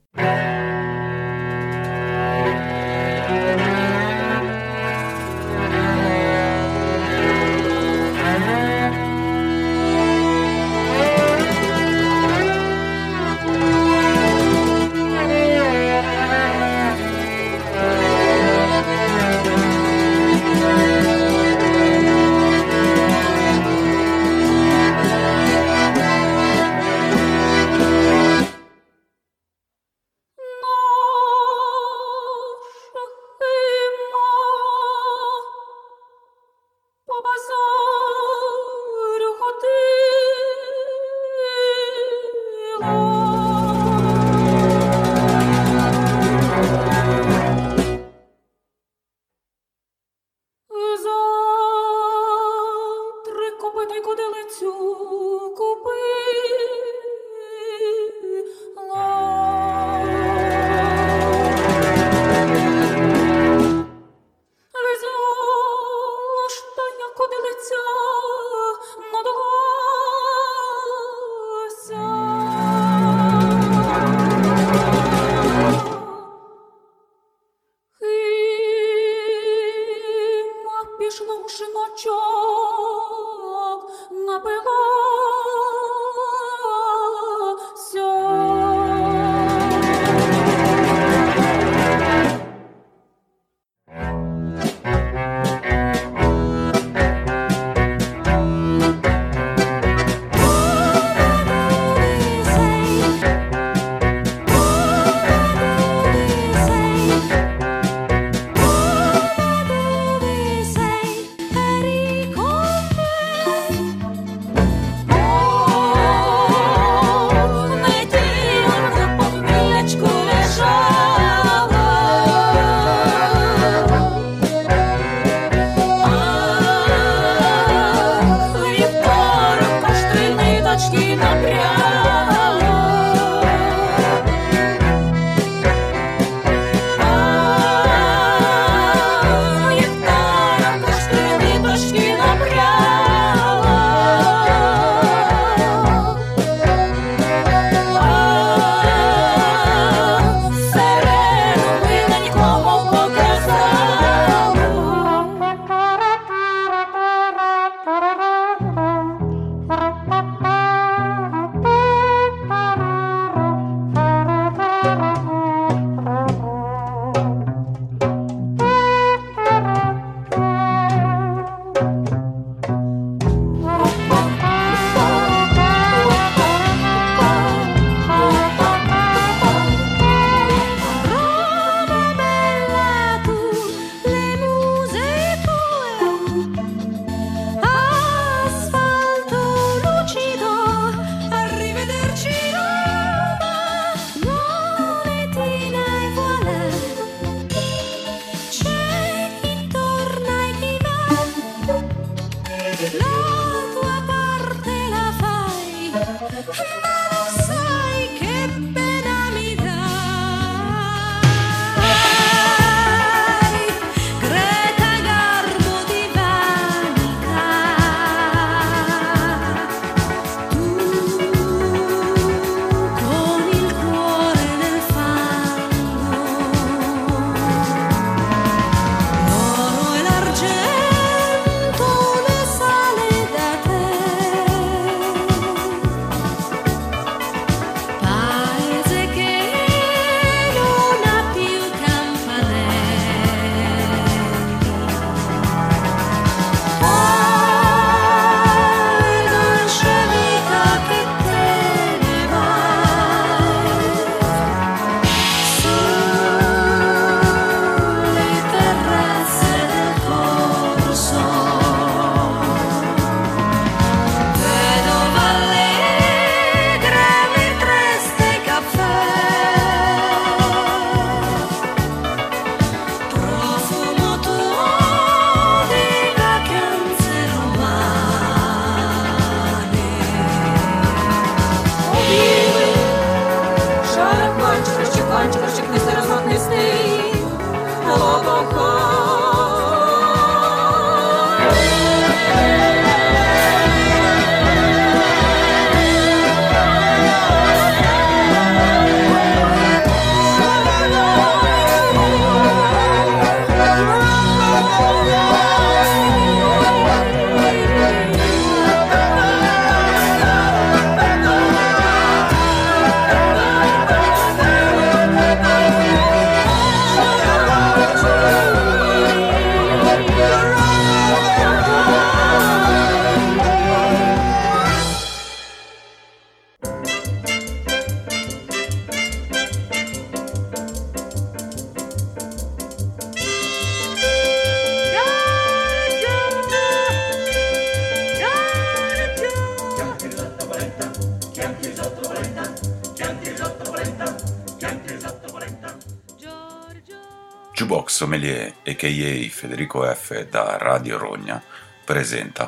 Jukebox Sommelier, a.k.a. Federico F. da Radio Rogna, presenta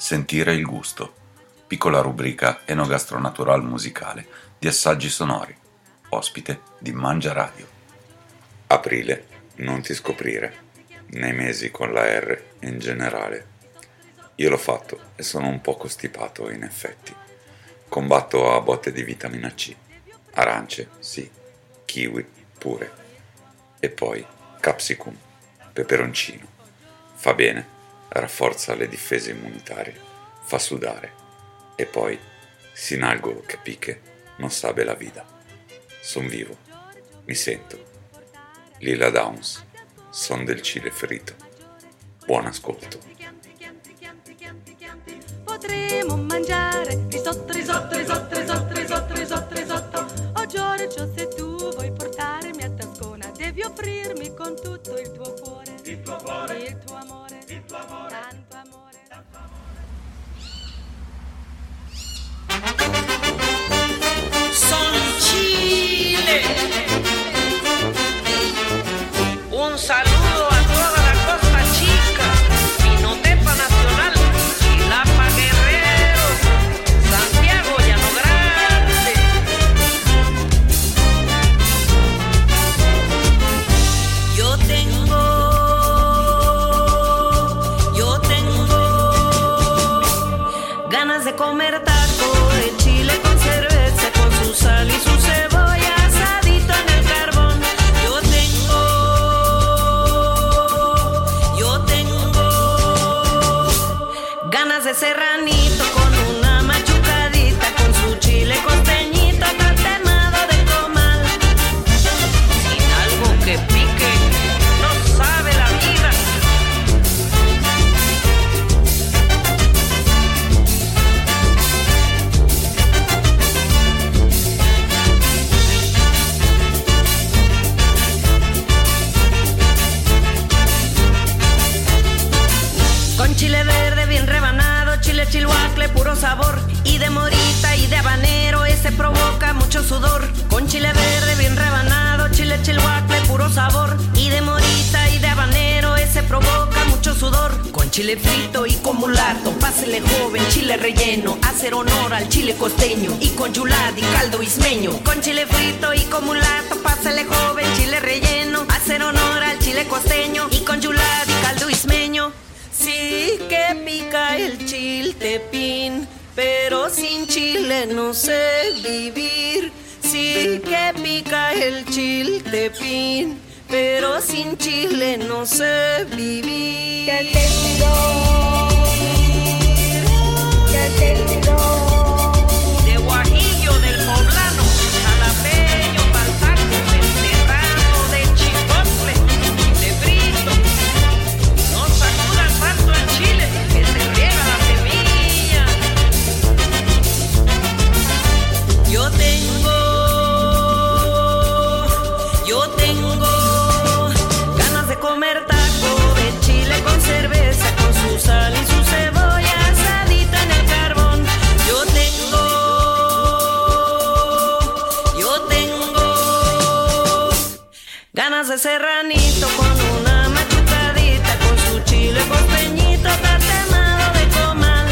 Sentire il gusto, piccola rubrica enogastronaturale musicale di assaggi sonori, ospite di Mangia Radio. Aprile, non ti scoprire, nei mesi con la R in generale. Io l'ho fatto e sono un po' costipato in effetti. Combatto a botte di vitamina C, arance, sì, kiwi, pure. E poi capsicum, peperoncino. Fa bene, rafforza le difese immunitarie, fa sudare. E poi, sinalgo che pique, non sabe la vita. Son vivo, mi sento. Lila Downs, son del Cile ferito. Buon ascolto. Potremo mangiare risotto, risotto, risotto, risotto, risotto, risotto, risotto. Oh Giorgio, se tu vuoi portarmi a Tascona, devi offrirmi con tutto il tuo cuore, il tuo amore, tanto amore. Son Chile. Un saludo a toda la Costa Chica, Pinotepa Nacional, Chilapa Guerrero, Santiago Llano Grande. Yo tengo ganas de comer taco de chile con cerveza, con su sal y su cebolla asadito en el carbón. Yo tengo ganas de serranito con una machucadita, con su chile costeñito tatemado de comal. Sin algo que pique, no sabe la vida. Con chile verde bien rebanado, chile chilhuacle puro sabor, y de morita y de habanero, ese provoca mucho sudor. Con chile verde bien rebanado, chile chilhuacle puro sabor, y de morita y de habanero, ese provoca mucho sudor. Con chile frito y con mulato, pásele joven, chile relleno, hacer honor al chile costeño, y con yulad y caldo ismeño. Con chile frito y con mulato, pásele joven, chile relleno, hacer honor al chile costeño, y con yulad y caldo ismeño. Sí que pica el chiltepín, pero sin chile no sé vivir. Sí que pica el chiltepín, pero sin chile no sé vivir. Ya tengo De Guajillo, del Poblano, jalapeño, balsaco, del serrano, de chipotle, de frito. No sacudas tanto el chile, que se riega la semilla. Yo tengo ganas de comer taco de chile con cerveza, con su sal y su cebolla asadita en el carbón. Yo tengo ganas de serranito con una machucadita, con su chile costeñito tatemado de comal.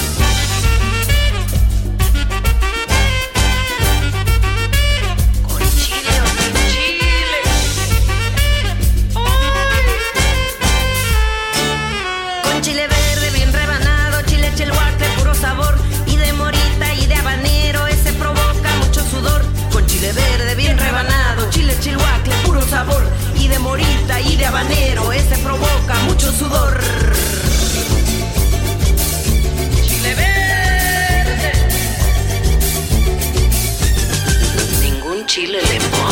Con chile o sin chile. ¡Ay! Con chile verde bien rebanado, chile chilhuacle puro sabor, y de morita y de habanero, ese provoca mucho sudor. Con chile verde bien rebanado, chile chilhuacle puro sabor, y de morita y de habanero, ese provoca mucho sudor. Chile verde. Ningún chile le pone.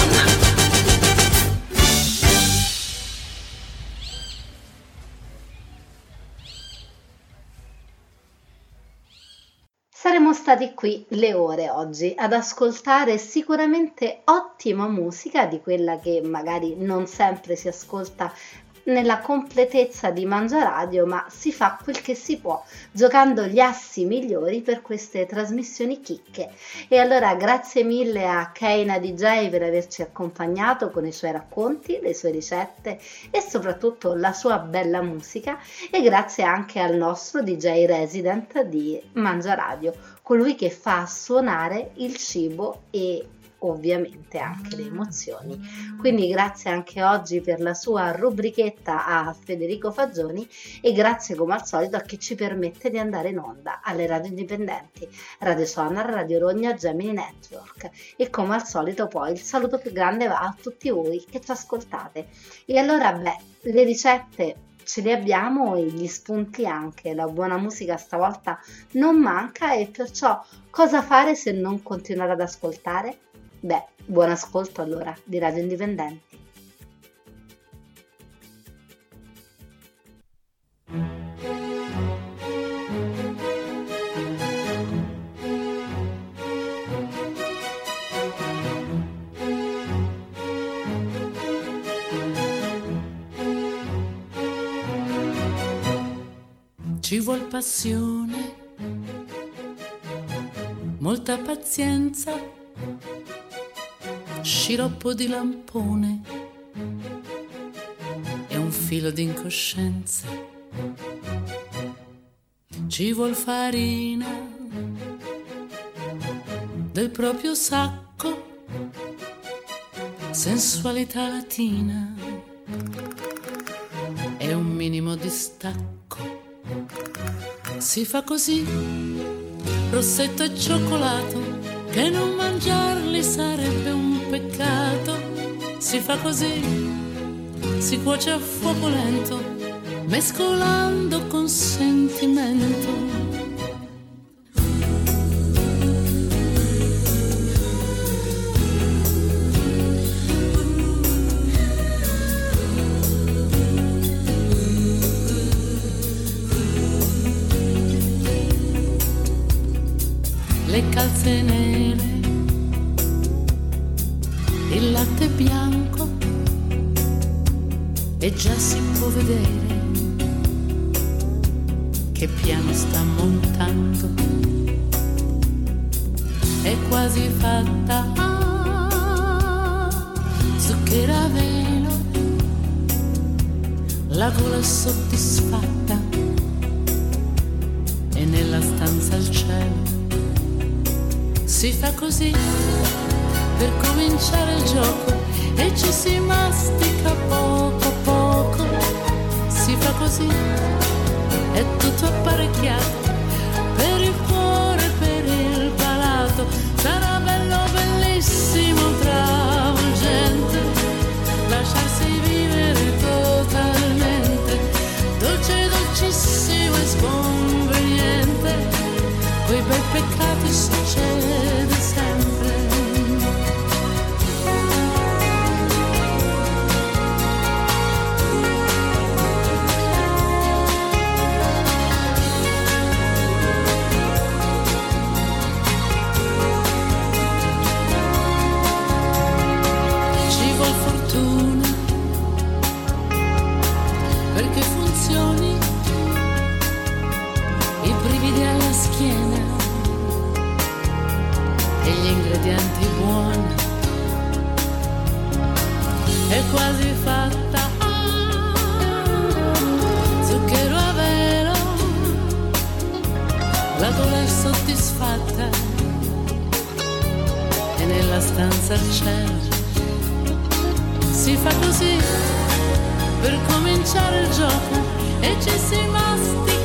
Saremo stati qui le ore oggi ad ascoltare sicuramente ottima musica, di quella che magari non sempre si ascolta nella completezza di Mangiaradio, ma si fa quel che si può, giocando gli assi migliori per queste trasmissioni chicche. E allora grazie mille a Keina DJ per averci accompagnato con i suoi racconti, le sue ricette e soprattutto la sua bella musica, e grazie anche al nostro DJ resident di Mangiaradio, colui che fa suonare il cibo e ovviamente anche le emozioni. Quindi grazie anche oggi per la sua rubrichetta a Federico Fagioni, e grazie come al solito a chi ci permette di andare in onda alle radio indipendenti, Radio Sonar, Radio Rogna, Gemini Network. E come al solito poi il saluto più grande va a tutti voi che ci ascoltate. E allora le ricette ce li abbiamo e gli spunti anche, la buona musica stavolta non manca, e perciò cosa fare se non continuare ad ascoltare? Buon ascolto allora di Radio Indipendenti. Ci vuol passione, molta pazienza, sciroppo di lampone e un filo di incoscienza. Ci vuol farina del proprio sacco, sensualità latina e un minimo di stacco. Si fa così, rossetto e cioccolato, che non mangiarli sarebbe un peccato. Si fa così, si cuoce a fuoco lento, mescolando con sentimento. Le calze nere, il latte bianco, e già si può vedere che piano sta montando. È quasi fatta, zucchero a velo, la gola è soddisfatta e nella stanza al cielo. Si fa così per cominciare il gioco e ci si mastica poco a poco. Si fa così, è tutto apparecchiato per il cuore e per il palato. Sarà bello, bellissimo, travolgente, lasciarsi vivere totalmente, dolce, dolcissimo e sconveniente. Quei bei peccati succede sempre. Ci vuol fortuna perché funzioni, i brividi alla schiena e gli ingredienti buoni. È quasi fatta, zucchero a velo, la gola è soddisfatta e nella stanza al cielo. Si fa così per cominciare il gioco e ci si mastica